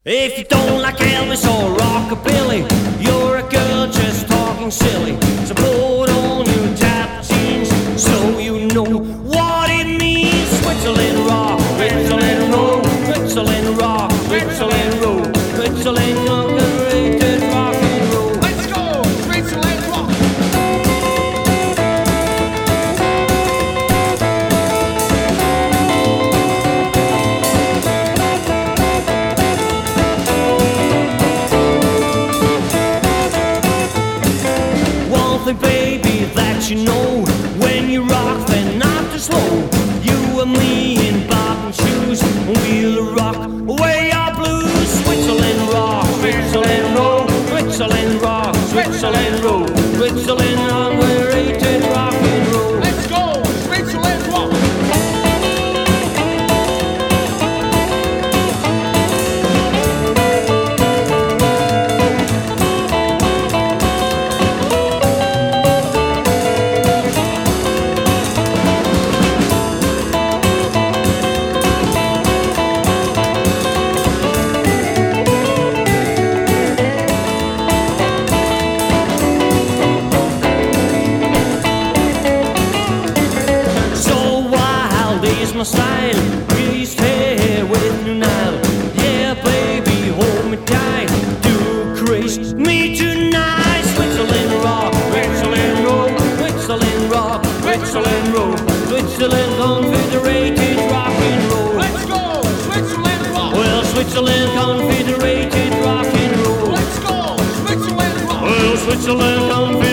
If you don't like Elvis or rockabilly, you're a girl just talking silly. So put on your tap jeans so you know what it means. Switzerland rock, Switzerland roll, Switzerland rock, Switzerland roll, Switzerland underrated rock and roll. Let's go, Switzerland rock. One thing, baby, that you know, when you rock, then not too slow. You and me in bottom shoes, we'll rock away our blues. Switzerland rock, Switzerland roll, Switzerland rock, Switzerland roll, Switzerland underrated rock and roll. Let's go, Switzerland rock. My style, please stay with me now. Yeah, baby, hold me tight. Do craze me tonight. Switzerland rock, Switzerland roll, Switzerland rock, Switzerland roll, Switzerland confederated rock and roll. Let's go, Switzerland rock. Well, Switzerland confederated rock and roll. Let's go, Switzerland rock. Well, Switzerland confederated